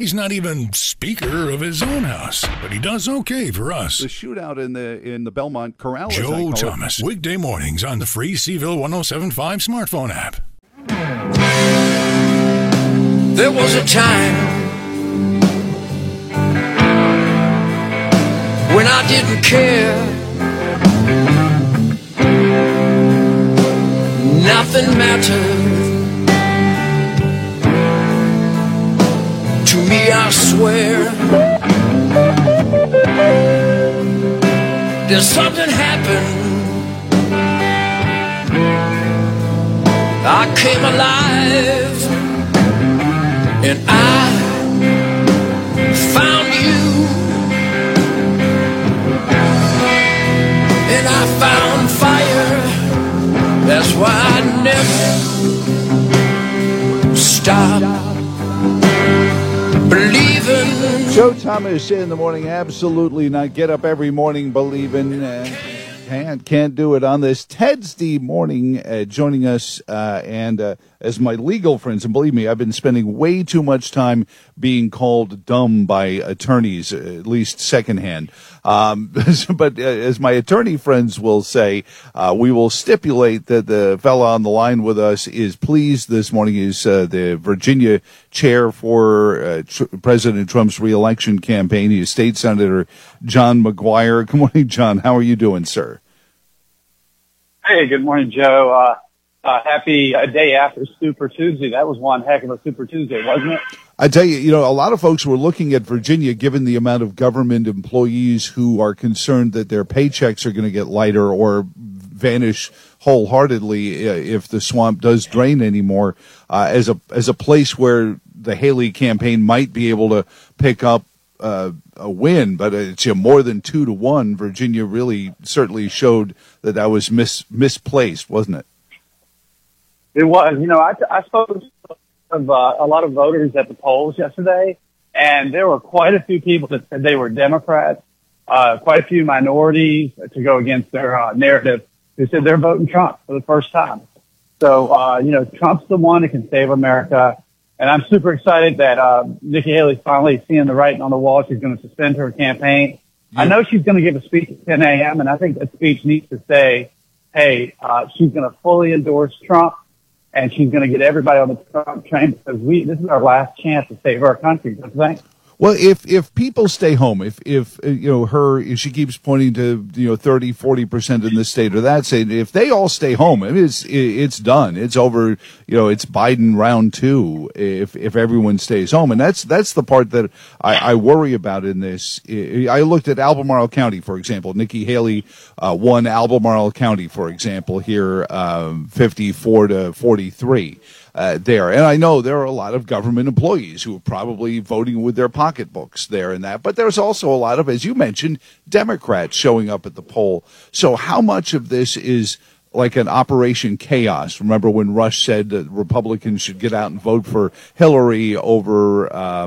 He's not even speaker of his own house, but he does okay for us. The shootout in the Belmont Corral. Joe Thomas, weekday mornings on the free Seville 107.5 smartphone app. There was a time when I didn't care. Nothing mattered to me, I swear. There's something happened. I came alive, and I found you, and I found fire. That's why I never stop believing. Joe Thomas in the morning, absolutely not. Get up every morning believing. Can't do it on this Tuesday morning. Joining us and as my legal friends, and believe me, I've been spending way too much time being called dumb by attorneys, at least secondhand. But as my attorney friends will say, we will stipulate that the fella on the line with us is pleased this morning is the Virginia chair for President Trump's reelection campaign. He is State Senator John McGuire. Good morning, John. How are you doing, sir? Hey, good morning, Joe. Happy day after Super Tuesday. That was one heck of a Super Tuesday, wasn't it? I tell you, a lot of folks were looking at Virginia, given the amount of government employees who are concerned that their paychecks are going to get lighter or vanish wholeheartedly if the swamp does drain anymore, as a place where the Haley campaign might be able to pick up a win, but it's more than 2-1. Virginia really certainly showed that was misplaced, wasn't it? It was. I spoke to a lot of voters at the polls yesterday, and there were quite a few people that said they were Democrats, quite a few minorities to go against their narrative who said they're voting Trump for the first time. So, Trump's the one that can save America. And I'm super excited that Nikki Haley's finally seeing the writing on the wall. She's going to suspend her campaign. I know she's going to give a speech at 10 a.m., and I think that speech needs to say, hey, she's going to fully endorse Trump, and she's going to get everybody on the Trump train because this is our last chance to save our country, don't you think? Well, if people stay home, if she keeps pointing to 30-40% in this state or that state, if they all stay home, I mean, it's done. It's over. It's Biden round 2 if everyone stays home, and that's the part that I worry about in this. I looked at Albemarle County, for example. Nikki Haley won Albemarle County, for example, here 54-43. There. And I know there are a lot of government employees who are probably voting with their pocketbooks there and that, but there's also a lot of, as you mentioned, Democrats showing up at the poll. So how much of this is like an Operation Chaos? Remember when Rush said that Republicans should get out and vote for Hillary over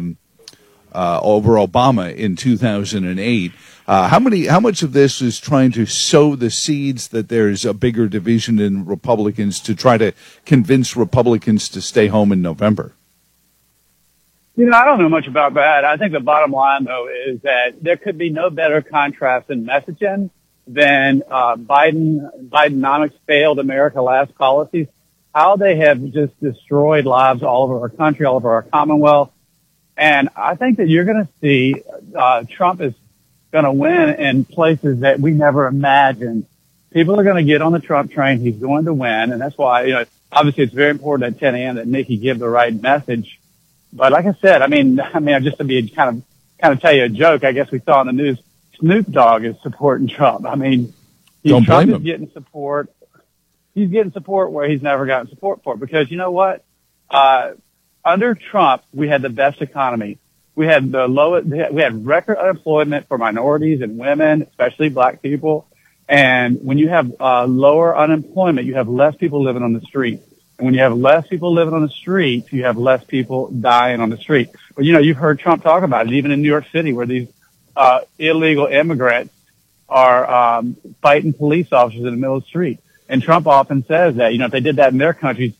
Obama in 2008? How much of this is trying to sow the seeds that there's a bigger division in Republicans to try to convince Republicans to stay home in November? I don't know much about that. I think the bottom line, though, is that there could be no better contrast in messaging than Bidenomics failed America last policies, how they have just destroyed lives all over our country, all over our Commonwealth. And I think that you're going to see Trump is going to win in places that we never imagined. People are going to get on the Trump train. He's going to win. And that's why, obviously it's very important at 10 a.m. that Nikki give the right message. But like I said, I mean, just to be kind of tell you a joke, I guess we saw in the news, Snoop Dogg is supporting Trump. I mean, Trump is getting support. He's getting support where he's never gotten support for, because you know what? Under Trump, we had the best economy. We had we had record unemployment for minorities and women, especially black people. And when you have lower unemployment, you have less people living on the street. And when you have less people living on the street, you have less people dying on the street. But you've heard Trump talk about it, even in New York City, where these illegal immigrants are fighting police officers in the middle of the street. And Trump often says that, if they did that in their countries,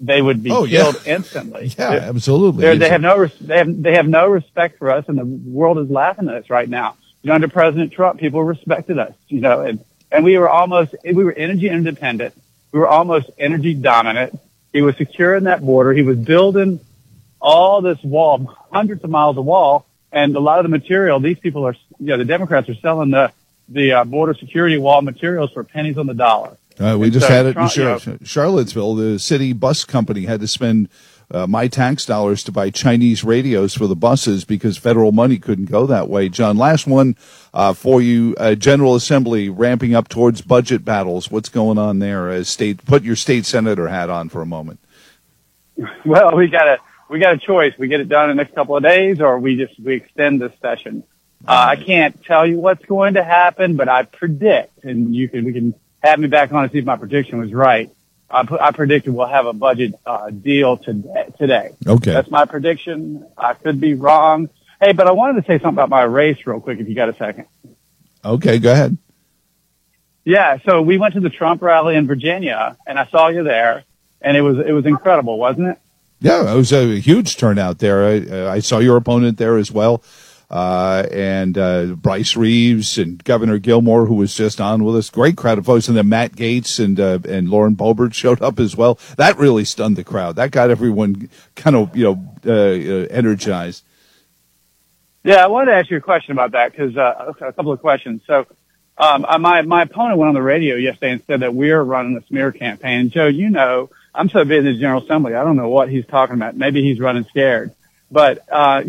they would be killed instantly. Yeah, absolutely. They have no respect for us, and the world is laughing at us right now. Under President Trump, people respected us, and we were energy independent. We were almost energy dominant. He was securing that border. He was building all this wall, hundreds of miles of wall, and a lot of the material, these people are, the Democrats are selling the border security wall materials for pennies on the dollar. We just had it in Charlottesville. The city bus company had to spend my tax dollars to buy Chinese radios for the buses because federal money couldn't go that way. John, last one for you. General Assembly ramping up towards budget battles. What's going on there? Put your state senator hat on for a moment. Well, we got a choice. We get it done in the next couple of days, or we extend this session. I can't tell you what's going to happen, but I predict, and we can have me back on and see if my prediction was right. I predicted we'll have a budget deal today. Okay. That's my prediction. I could be wrong. Hey, but I wanted to say something about my race real quick if you got a second. Okay, go ahead. Yeah, so we went to the Trump rally in Virginia, and I saw you there, and it was incredible, wasn't it? Yeah, it was a huge turnout there. I saw your opponent there as well. And Bryce Reeves and Governor Gilmore, who was just on with us. Great crowd of folks. And then Matt Gaetz and Lauren Boebert showed up as well. That really stunned the crowd. That got everyone kind of, energized. Yeah, I wanted to ask you a question about that because a couple of questions. So my opponent went on the radio yesterday and said that we're running a smear campaign. And Joe, I'm so busy in the General Assembly, I don't know what he's talking about. Maybe he's running scared. But,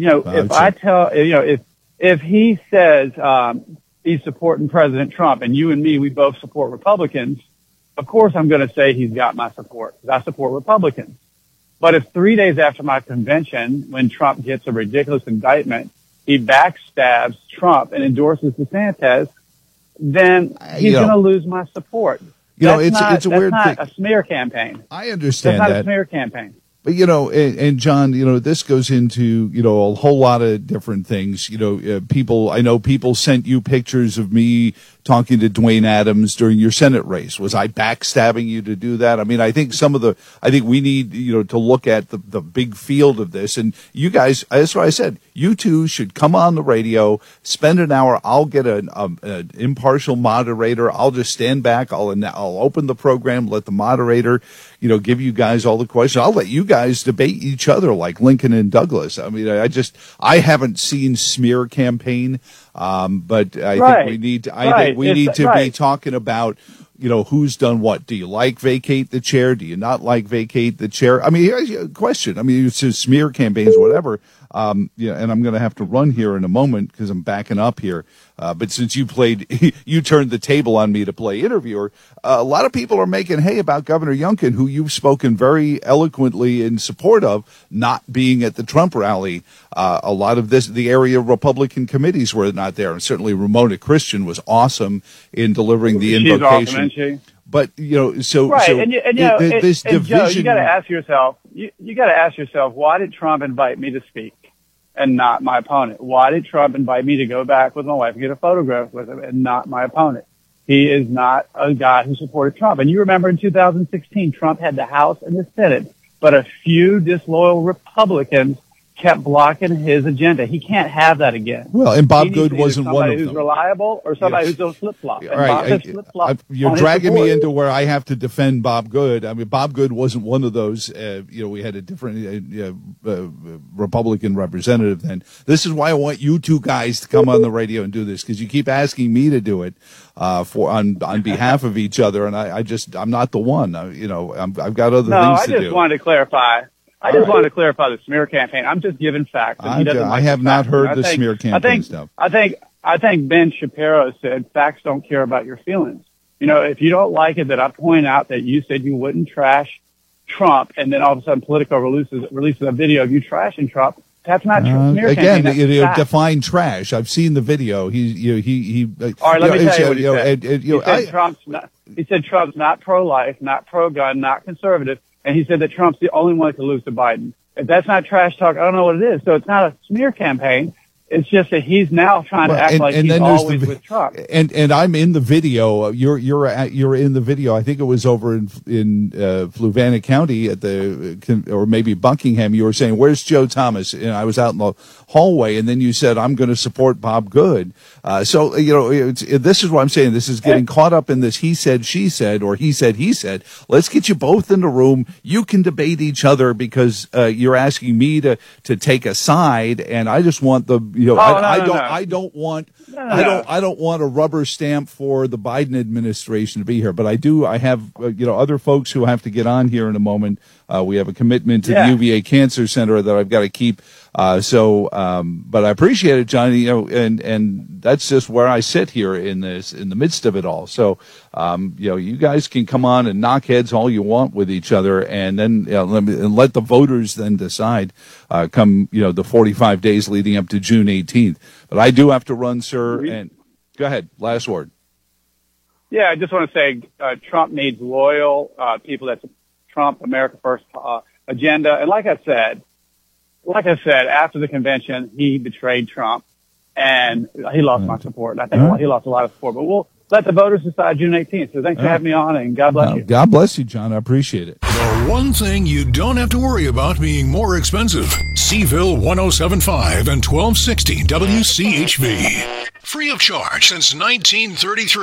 if he says, he's supporting President Trump and you and me, we both support Republicans, of course I'm going to say he's got my support because I support Republicans. But if 3 days after my convention, when Trump gets a ridiculous indictment, he backstabs Trump and endorses DeSantis, then he's going to lose my support. It's a weird thing. That's not a smear campaign. I understand that. That's that. not a smear campaign. But, and John, this goes into, a whole lot of different things. I know people sent you pictures of me talking to Dwayne Adams during your Senate race. Was I backstabbing you to do that? I mean, I think we need, to look at the big field of this. And you guys, that's what I said. You two should come on the radio, spend an hour. I'll get an impartial moderator. I'll just stand back. I'll open the program, let the moderator, give you guys all the questions. I'll let you guys debate each other like Lincoln and Douglas. I mean, I haven't seen smear campaign. But I think we need to be talking about, who's done what. Do you like vacate the chair? Do you not like vacate the chair? I mean, here's a question. I mean, it's just smear campaigns, whatever. And I'm going to have to run here in a moment because I'm backing up here. But since you turned the table on me to play interviewer, a lot of people are making hay about Governor Youngkin, who you've spoken very eloquently in support of, not being at the Trump rally. A lot of the area Republican committees were not there. And certainly Ramona Christian was awesome in delivering the invocation. She's awesome, isn't she? But, this division. Joe, you got to ask yourself, why did Trump invite me to speak and not my opponent? Why did Trump invite me to go back with my wife and get a photograph with him and not my opponent? He is not a guy who supported Trump. And you remember in 2016, Trump had the House and the Senate, but a few disloyal Republicans kept blocking his agenda. He can't have that again. Well, and Bob Good wasn't one of them. Somebody who's reliable or somebody who's going to flip-flop. All right. You're dragging me into where I have to defend Bob Good. I mean, Bob Good wasn't one of those. We had a different Republican representative then. This is why I want you two guys to come on the radio and do this, because you keep asking me to do it on behalf of each other, and I'm not the one. I've got other things to do. I just wanted to clarify. Wanted to clarify the smear campaign. I'm just giving facts. I have not heard the smear campaign stuff. I think Ben Shapiro said facts don't care about your feelings. If you don't like it that I point out that you said you wouldn't trash Trump, and then all of a sudden Politico releases a video of you trashing Trump, that's not smear campaign. Again, define trash. I've seen the video. He. All right, let me tell you what he said. Trump's not pro-life, not pro-gun, not conservative. And he said that Trump's the only one that can lose to Biden. If that's not trash talk, I don't know what it is. So it's not a smear campaign. It's just that he's now trying to act like he's always with Trump. And I'm in the video. You're in the video. I think it was over in Fluvanna County at or maybe Buckingham. You were saying, "Where's Joe Thomas?" And I was out in the hallway, and then you said, "I'm going to support Bob Good." So this is what I'm saying. This is getting caught up in this he said, she said, or he said, he said. Let's get you both in the room. You can debate each other because you're asking me to take a side, and I just want the. I don't want a rubber stamp for the Biden administration to be here, but I have other folks who have to get on here in a moment. We have a commitment to the UVA Cancer Center that I've got to keep. But I appreciate it, Johnny. And that's just where I sit here in the midst of it all. So, you guys can come on and knock heads all you want with each other, and then let the voters then decide. Come the 45 days leading up to June 18th. But I do have to run, sir. And go ahead, last word. Yeah, I just want to say Trump needs loyal people that Trump America First agenda. And like I said, after the convention, he betrayed Trump, and he lost my support. I think he lost a lot of support. But we'll let the voters decide June 18th. So thanks for having me on, and God bless you. God bless you, John. I appreciate it. The one thing you don't have to worry about being more expensive. Seville 107.5 and 1260 WCHV. Free of charge since 1933.